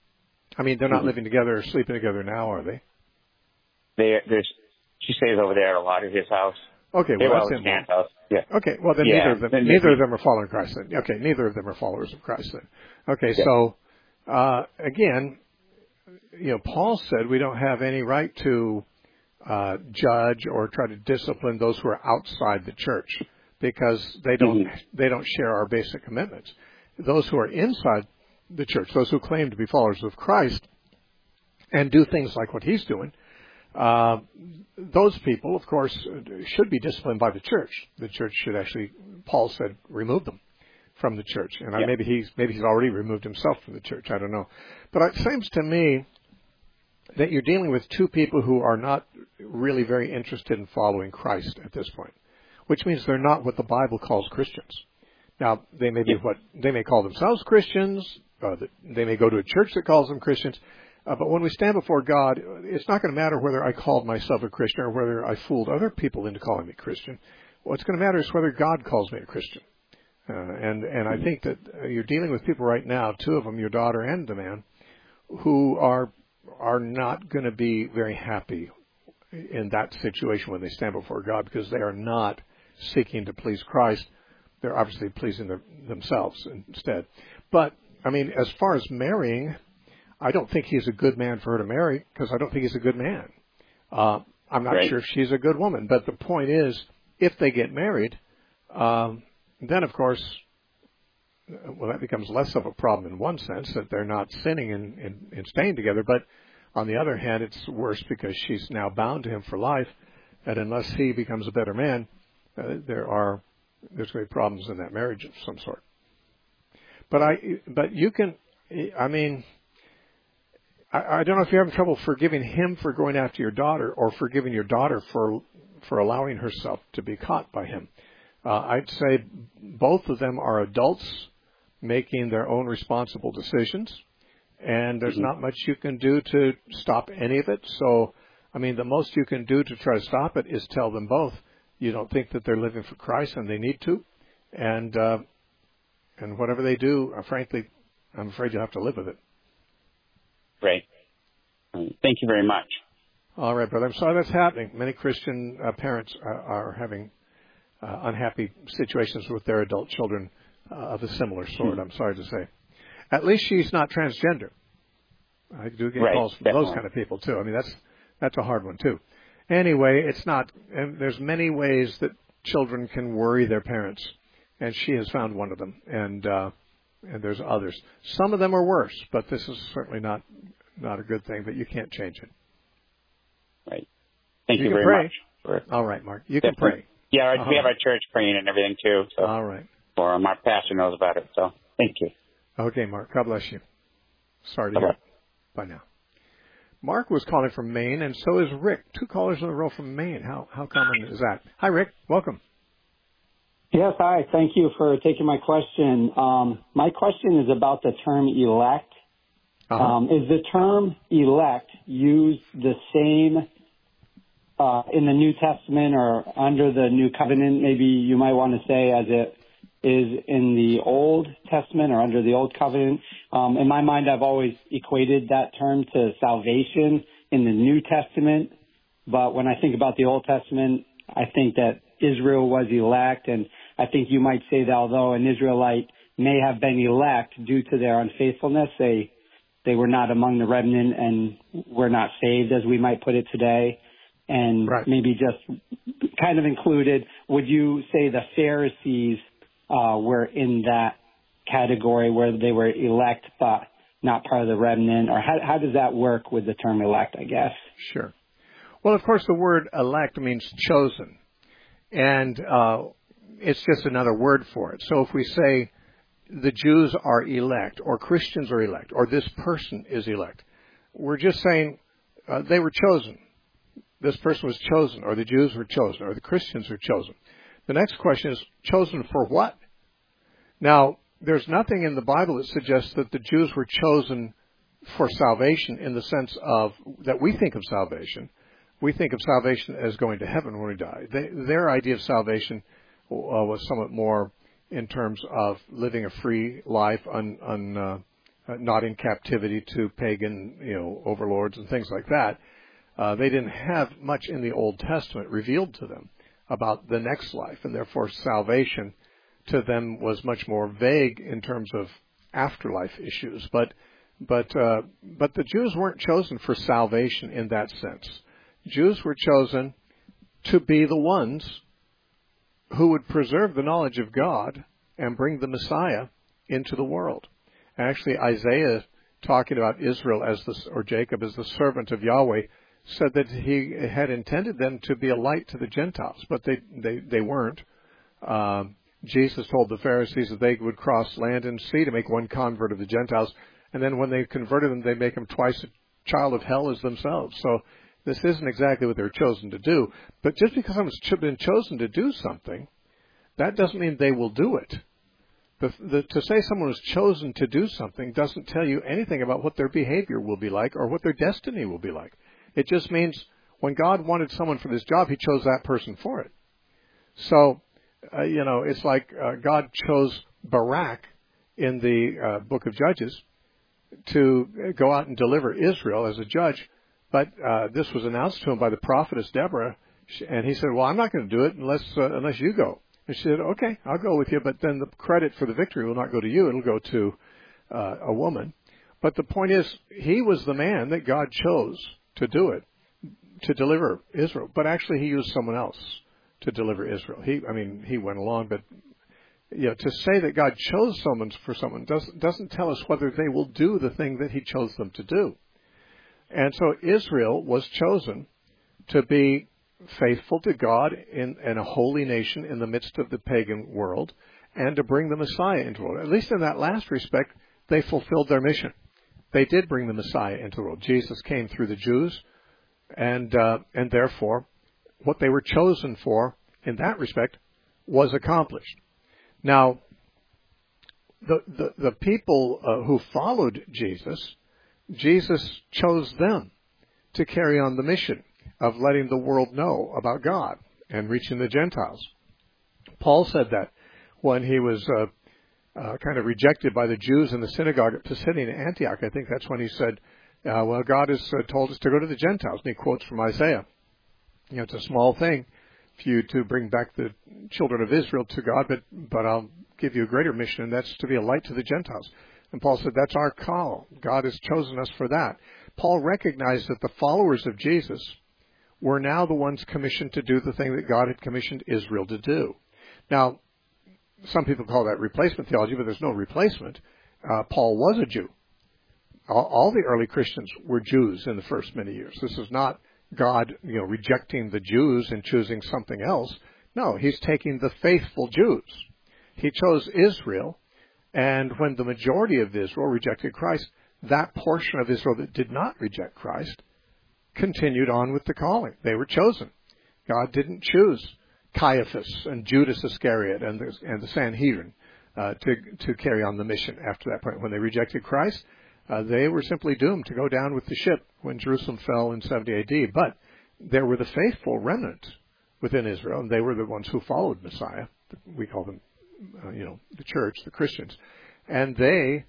I mean, they're not mm-hmm. living together or sleeping together now, are they? They, there's. She stays over there a lot at his house. Okay, well, well that's his house. Yeah. Okay, well then yeah. neither of them then neither of them are following Christ then. Okay, neither of them are followers of Christ then. Okay, yeah. so uh, again, you know, Paul said we don't have any right to uh, judge or try to discipline those who are outside the church because they don't mm-hmm. they don't share our basic commitments. Those who are inside the church, those who claim to be followers of Christ and do things like what he's doing, uh, those people, of course, should be disciplined by the church. The church should actually, Paul said, remove them from the church. And yeah. maybe he's maybe he's already removed himself from the church. I don't know. But it seems to me that you're dealing with two people who are not really very interested in following Christ at this point, which means they're not what the Bible calls Christians. Now, they may be yeah. what they may call themselves Christians. Uh, they may go to a church that calls them Christians. Uh, but when we stand before God, it's not going to matter whether I called myself a Christian or whether I fooled other people into calling me Christian. What's going to matter is whether God calls me a Christian. Uh, and, and I think that uh, you're dealing with people right now, two of them, your daughter and the man, who are are not going to be very happy in that situation when they stand before God because they are not seeking to please Christ. They're obviously pleasing their, themselves instead. But, I mean, as far as marrying, I don't think he's a good man for her to marry because I don't think he's a good man. Uh, I'm not right. sure if she's a good woman. But the point is, if they get married, um, then, of course, well, that becomes less of a problem in one sense, that they're not sinning and, and, and staying together. But on the other hand, it's worse because she's now bound to him for life. And unless he becomes a better man, uh, there are there's going to be problems in that marriage of some sort. But I, but you can, I mean, I, I don't know if you're having trouble forgiving him for going after your daughter or forgiving your daughter for for allowing herself to be caught by him. Uh, I'd say both of them are adults making their own responsible decisions, and there's mm-hmm. not much you can do to stop any of it. So, I mean, the most you can do to try to stop it is tell them both you don't think that they're living for Christ and they need to, and uh, and whatever they do, uh, frankly, I'm afraid you'll have to live with it. Right. Thank you very much. All right, brother. I'm sorry that's happening. Many Christian uh, parents are, are having uh, unhappy situations with their adult children uh, of a similar sort, I'm sorry to say. At least she's not transgender. I do get right, calls from definitely. those kind of people, too. I mean, that's that's a hard one, too. Anyway, it's not, and there's many ways that children can worry their parents, and she has found one of them, and uh, and there's others. Some of them are worse, but this is certainly not not a good thing, but you can't change it. Right. Thank you, you very pray. much. For All right, Mark. You definitely. can pray. Yeah, our, uh-huh. we have our church praying and everything, too. So. All right. Or um, our pastor knows about it, so thank you. Okay, Mark. God bless you. Sorry to Bye-bye. hear. Bye now. Mark was calling from Maine, and so is Rick. Two callers in a row from Maine. How how common is that? Hi, Rick. Welcome. Yes, hi. Thank you for taking my question. Um, my question is about the term elect. Uh-huh. Um, is the term elect used the same uh, in the New Testament or under the New Covenant, maybe you might want to say, as it is in the Old Testament or under the Old Covenant? Um, in my mind, I've always equated that term to salvation in the New Testament. But when I think about the Old Testament, I think that Israel was elect. And I think you might say that although an Israelite may have been elect due to their unfaithfulness, they they were not among the remnant and were not saved, as we might put it today. And right. maybe just kind of included, would you say the Pharisees uh, were in that category where they were elect but not part of the remnant? Or how, how does that work with the term elect, I guess? Sure. Well, of course, the word elect means chosen. And uh, it's just another word for it. So if we say the Jews are elect, or Christians are elect, or this person is elect, we're just saying uh, they were chosen. This person was chosen, or the Jews were chosen, or the Christians were chosen. The next question is, chosen for what? Now, there's nothing in the Bible that suggests that the Jews were chosen for salvation in the sense of that we think of salvation. We think of salvation as going to heaven when we die. They, their idea of salvation uh, was somewhat more in terms of living a free life, un, un, uh, not in captivity to pagan, you know, overlords and things like that. Uh, they didn't have much in the Old Testament revealed to them about the next life, and therefore salvation to them was much more vague in terms of afterlife issues. But but uh, but the Jews weren't chosen for salvation in that sense. Jews were chosen to be the ones who would preserve the knowledge of God and bring the Messiah into the world. Actually, Isaiah, talking about Israel as the, or Jacob as the servant of Yahweh, said that he had intended them to be a light to the Gentiles, but they they, they weren't. Um, Jesus told the Pharisees that they would cross land and sea to make one convert of the Gentiles, and then when they converted them, they make them twice a child of hell as themselves. So this isn't exactly what they were chosen to do. But just because someone's been chosen to do something, that doesn't mean they will do it. The, the, to say someone was chosen to do something doesn't tell you anything about what their behavior will be like or what their destiny will be like. It just means when God wanted someone for this job, he chose that person for it. So, uh, you know, it's like uh, God chose Barak in the uh, book of Judges to go out and deliver Israel as a judge. But uh, this was announced to him by the prophetess Deborah, and he said, well, I'm not going to do it unless uh, unless you go. And she said, okay, I'll go with you, but then the credit for the victory will not go to you. It'll go to uh, a woman. But the point is, he was the man that God chose to do it, to deliver Israel. But actually, he used someone else to deliver Israel. He, I mean, he went along, but you know, to say that God chose someone for someone doesn't doesn't tell us whether they will do the thing that he chose them to do. And so Israel was chosen to be faithful to God in, in a holy nation in the midst of the pagan world, and to bring the Messiah into the world. At least in that last respect, they fulfilled their mission. They did bring the Messiah into the world. Jesus came through the Jews, and uh, and therefore, what they were chosen for in that respect was accomplished. Now, the the, the people uh, who followed Jesus, Jesus chose them to carry on the mission of letting the world know about God and reaching the Gentiles. Paul said that when he was uh, uh, kind of rejected by the Jews in the synagogue at Pisidian Antioch. I think that's when he said, uh, well, God has uh, told us to go to the Gentiles. And he quotes from Isaiah. You know, it's a small thing for you to bring back the children of Israel to God, but, but I'll give you a greater mission, and that's to be a light to the Gentiles. And Paul said, that's our call. God has chosen us for that. Paul recognized that the followers of Jesus were now the ones commissioned to do the thing that God had commissioned Israel to do. Now, some people call that replacement theology, but there's no replacement. Uh, Paul was a Jew. All, all the early Christians were Jews in the first many years. This is not God, you know, rejecting the Jews and choosing something else. No, he's taking the faithful Jews. He chose Israel, and when the majority of Israel rejected Christ, that portion of Israel that did not reject Christ continued on with the calling. They were chosen. God didn't choose Caiaphas and Judas Iscariot and the, and the Sanhedrin uh, to to carry on the mission after that point. When they rejected Christ, uh, they were simply doomed to go down with the ship when Jerusalem fell in seventy A D. But there were the faithful remnant within Israel, and they were the ones who followed Messiah. We call them, uh, you know, the church, the Christians. And they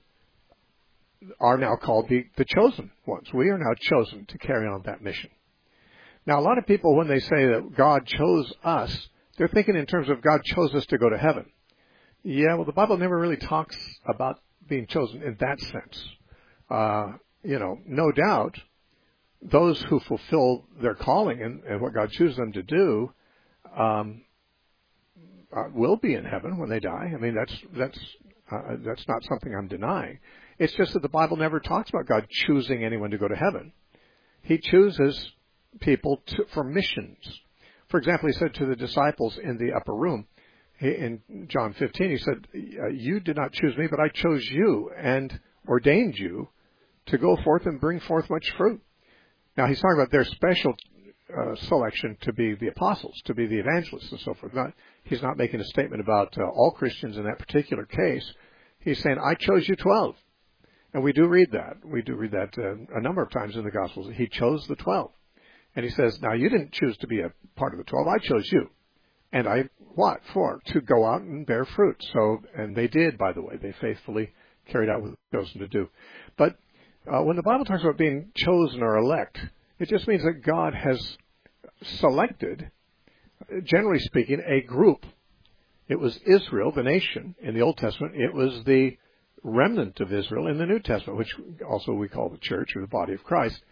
are now called the, the chosen ones. We are now chosen to carry on that mission. Now, a lot of people, when they say that God chose us, they're thinking in terms of God chose us to go to heaven. Yeah, well, the Bible never really talks about being chosen in that sense. Uh, you know, no doubt, those who fulfill their calling and, and what God chooses them to do um, uh, will be in heaven when they die. I mean, that's that's uh, that's not something I'm denying. It's just that the Bible never talks about God choosing anyone to go to heaven. He chooses people to, for missions. For example, he said to the disciples in the upper room, he, in John fifteen, he said, you did not choose me, but I chose you and ordained you to go forth and bring forth much fruit. Now, he's talking about their special uh, selection to be the apostles, to be the evangelists and so forth. Not, he's not making a statement about uh, all Christians in that particular case. He's saying, I chose you twelve. And we do read that. We do read that uh, a number of times in the Gospels. He chose the twelve. And he says, now you didn't choose to be a part of the twelve. I chose you. And I, what for? To go out and bear fruit. So, and they did, by the way. They faithfully carried out what they were chosen to do. But uh, when the Bible talks about being chosen or elect, it just means that God has selected, generally speaking, a group. It was Israel, the nation, in the Old Testament. It was the remnant of Israel in the New Testament, which also we call the church or the body of Christ.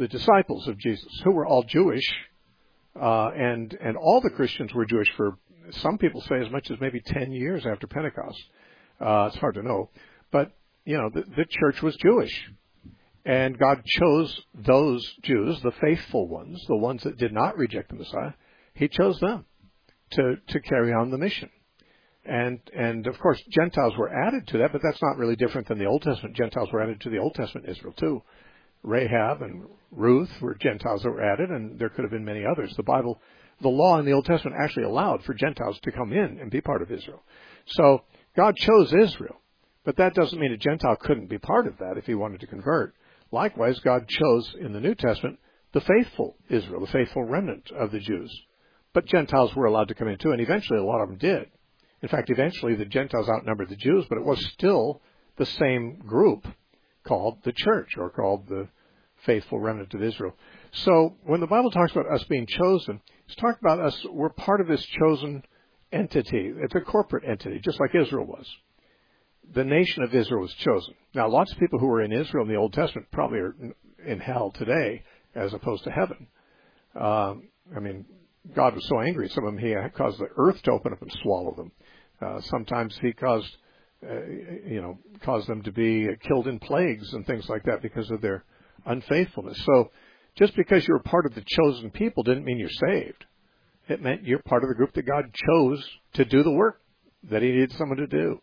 the disciples of Jesus, who were all Jewish, uh, and and all the Christians were Jewish for, some people say, as much as maybe ten years after Pentecost. Uh, it's hard to know. But, you know, the, the church was Jewish. And God chose those Jews, the faithful ones, the ones that did not reject the Messiah. He chose them to, to carry on the mission. And, and of course, Gentiles were added to that, but that's not really different than the Old Testament. Gentiles were added to the Old Testament Israel, too. Rahab and Ruth were Gentiles that were added, and there could have been many others. The Bible, the law in the Old Testament actually allowed for Gentiles to come in and be part of Israel. So God chose Israel, but that doesn't mean a Gentile couldn't be part of that if he wanted to convert. Likewise, God chose in the New Testament the faithful Israel, the faithful remnant of the Jews. But Gentiles were allowed to come in too, and eventually a lot of them did. In fact, eventually the Gentiles outnumbered the Jews, but it was still the same group called the church, or called the faithful remnant of Israel. So when the Bible talks about us being chosen, it's talking about us, we're part of this chosen entity. It's a corporate entity, just like Israel was. The nation of Israel was chosen. Now, lots of people who were in Israel in the Old Testament probably are in hell today as opposed to heaven. Um, I mean, God was so angry at some of them, he caused the earth to open up and swallow them. Uh, sometimes he caused, uh, you know, caused them to be killed in plagues and things like that because of their unfaithfulness. So just because you're part of the chosen people didn't mean you're saved. It meant you're part of the group that God chose to do the work that he needed someone to do.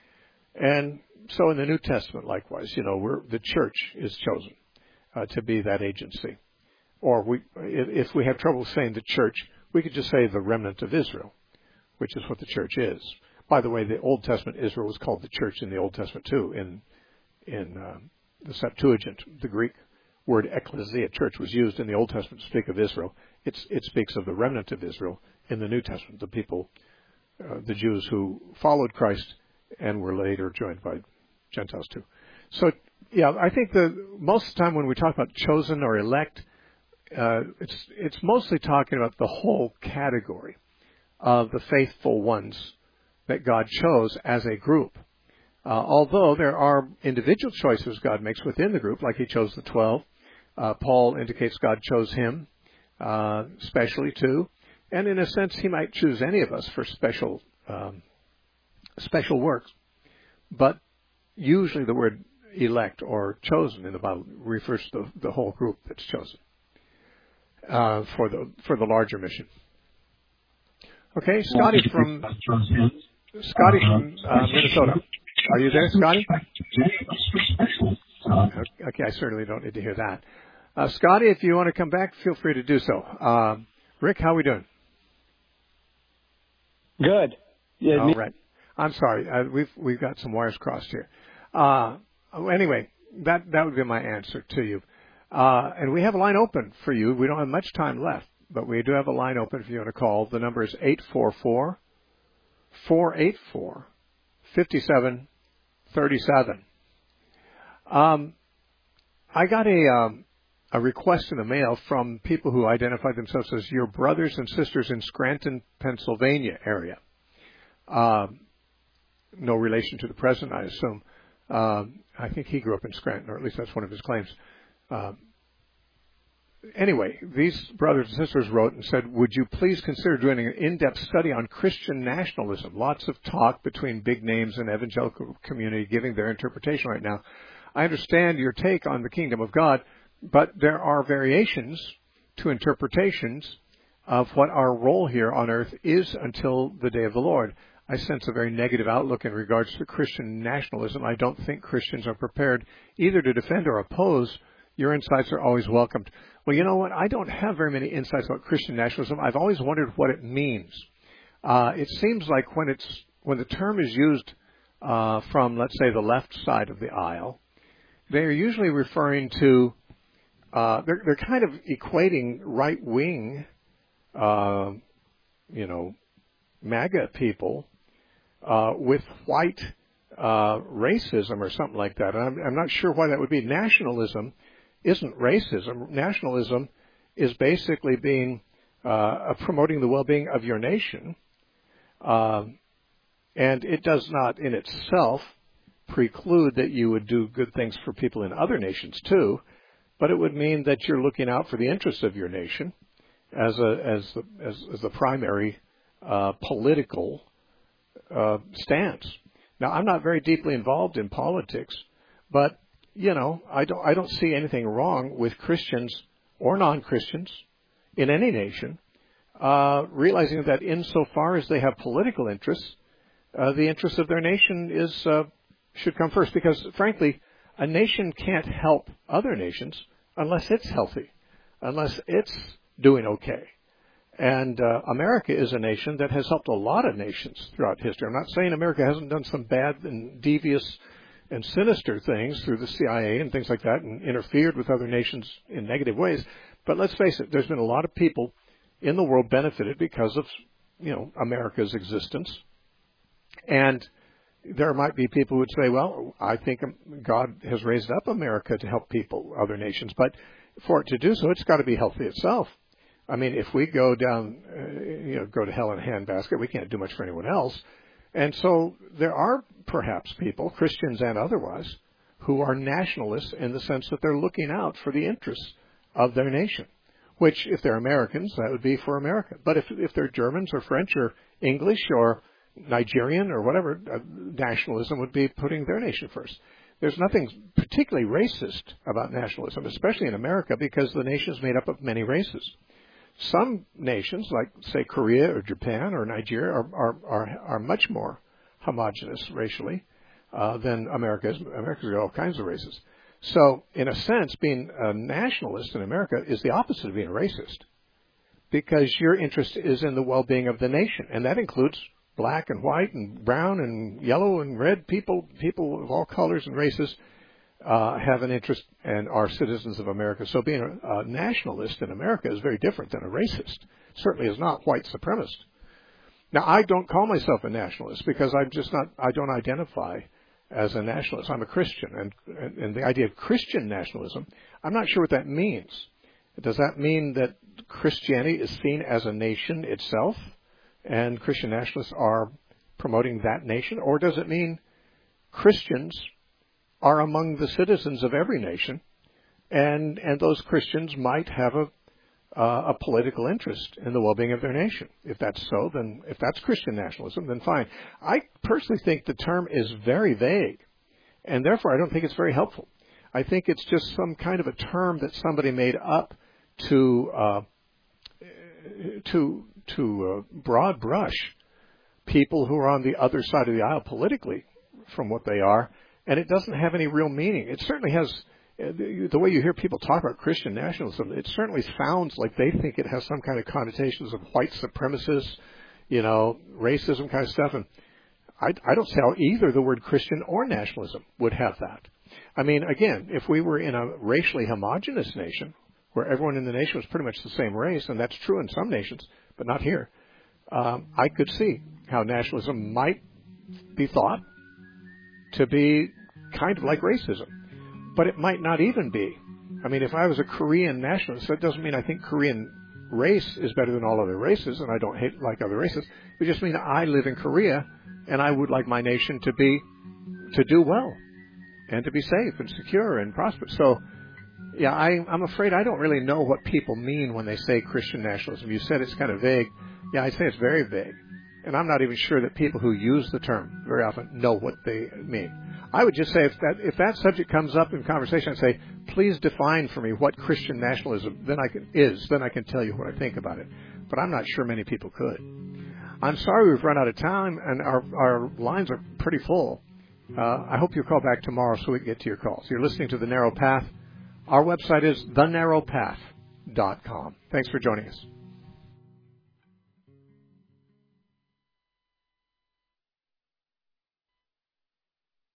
And so in the New Testament, likewise, you know, we're, the church is chosen uh, to be that agency. Or we, if we have trouble saying the church, we could just say the remnant of Israel, which is what the church is. By the way, the Old Testament Israel was called the church in the Old Testament too. In in uh, the Septuagint, the Greek word ecclesia, church, was used in the Old Testament to speak of Israel. It's, it speaks of the remnant of Israel in the New Testament, the people, uh, the Jews who followed Christ and were later joined by Gentiles too. So, yeah, I think the most of the time when we talk about chosen or elect, uh, it's it's mostly talking about the whole category of the faithful ones that God chose as a group. Uh, although there are individual choices God makes within the group, like he chose the twelve. Uh, Paul indicates God chose him uh, specially too. And in a sense, he might choose any of us for special um, special works. But usually the word elect or chosen in the Bible refers to the, the whole group that's chosen uh, for the for the larger mission. Okay, Scotty from Scotty from uh, Minnesota. Are you there, Scotty? Okay, I certainly don't need to hear that. Uh, Scotty, if you want to come back, feel free to do so. Uh, Rick, how are we doing? Good. Yeah, All right. I'm sorry. Uh, we've we've got some wires crossed here. Uh, anyway, that that would be my answer to you. Uh, and we have a line open for you. We don't have much time left, but we do have a line open if you want to call. The number is eight four four, four eight four, five seven three seven. Um, I got a um, a request in the mail from people who identified themselves as your brothers and sisters in Scranton, Pennsylvania area. Um, no relation to the president, I assume. Um, I think he grew up in Scranton, or at least that's one of his claims. Um, anyway, these brothers and sisters wrote and said, would you please consider doing an in-depth study on Christian nationalism? Lots of talk between big names in the evangelical community giving their interpretation right now. I understand your take on the kingdom of God, but there are variations to interpretations of what our role here on earth is until the day of the Lord. I sense a very negative outlook in regards to Christian nationalism. I don't think Christians are prepared either to defend or oppose. Your insights are always welcomed. Well, you know what? I don't have very many insights about Christian nationalism. I've always wondered what it means. Uh, it seems like when it's when the term is used uh, from, let's say, the left side of the aisle, they're usually referring to, uh, they're, they're kind of equating right-wing, uh, you know, MAGA people uh, with white uh, racism or something like that. And I'm, I'm not sure why that would be. Nationalism isn't racism. Nationalism is basically being uh, promoting the well-being of your nation, um, and it does not in itself preclude that you would do good things for people in other nations too. but it would mean that you're looking out for the interests of your nation as a as the as, as the primary uh, political uh, stance. Now, I'm not very deeply involved in politics, but you know, I don't I don't see anything wrong with Christians or non-Christians in any nation uh, realizing that insofar as they have political interests, uh, the interests of their nation is uh, should come first. Because, frankly, a nation can't help other nations unless it's healthy, unless it's doing okay. And uh, America is a nation that has helped a lot of nations throughout history. I'm not saying America hasn't done some bad and devious and sinister things through the C I A and things like that and interfered with other nations in negative ways. But let's face it, there's been a lot of people in the world benefited because of, you know, America's existence. And there might be people who would say, well, I think God has raised up America to help people, other nations. But for it to do so, it's got to be healthy itself. I mean, if we go down, uh, you know, go to hell in a handbasket, we can't do much for anyone else. And so there are perhaps people, Christians and otherwise, who are nationalists in the sense that they're looking out for the interests of their nation, which if they're Americans, that would be for America. But if, if they're Germans or French or English or Nigerian or whatever, uh, nationalism would be putting their nation first. There's nothing particularly racist about nationalism, especially in America, because the nation is made up of many races. Some nations, like, say, Korea or Japan or Nigeria, are are are, are much more homogenous racially uh, than America is. America's got all kinds of races. So, in a sense, being a nationalist in America is the opposite of being a racist, because your interest is in the well-being of the nation, and that includes black and white and brown and yellow and red people, people of all colors and races. Uh, have an interest and are citizens of America. So being a, a nationalist in America is very different than a racist. Certainly is not white supremacist. Now, I don't call myself a nationalist because I'm just not, I don't identify as a nationalist. I'm a Christian. And, and, and the idea of Christian nationalism, I'm not sure what that means. Does that mean that Christianity is seen as a nation itself and Christian nationalists are promoting that nation? Or does it mean Christians are among the citizens of every nation, and and those Christians might have a uh, a political interest in the well-being of their nation? If that's so, then if that's Christian nationalism, then fine. I personally think the term is very vague, and therefore I don't think it's very helpful. I think it's just some kind of a term that somebody made up to uh, to to uh, broad brush people who are on the other side of the aisle politically from what they are. And it doesn't have any real meaning. It certainly has, the way you hear people talk about Christian nationalism, it certainly sounds like they think it has some kind of connotations of white supremacists, you know, racism kind of stuff. And I, I don't see how either the word Christian or nationalism would have that. I mean, again, if we were in a racially homogenous nation, where everyone in the nation was pretty much the same race, and that's true in some nations, but not here, um, I could see how nationalism might be thought to be kind of like racism. But it might not even be. I mean, if I was a Korean nationalist, that doesn't mean I think Korean race is better than all other races, and I don't hate like other races. It just means I live in Korea, and I would like my nation to be, to do well, and to be safe and secure and prosperous. So, yeah, I, I'm afraid I don't really know what people mean when they say Christian nationalism. You said it's kind of vague. Yeah, I'd say it's very vague. And I'm not even sure that people who use the term very often know what they mean. I would just say if that if that subject comes up in conversation, I'd say, please define for me what Christian nationalism then I can, is. Then I can tell you what I think about it. But I'm not sure many people could. I'm sorry we've run out of time, and our, our lines are pretty full. Uh, I hope you'll call back tomorrow so we can get to your calls. You're listening to The Narrow Path. Our website is the narrow path dot com. Thanks for joining us.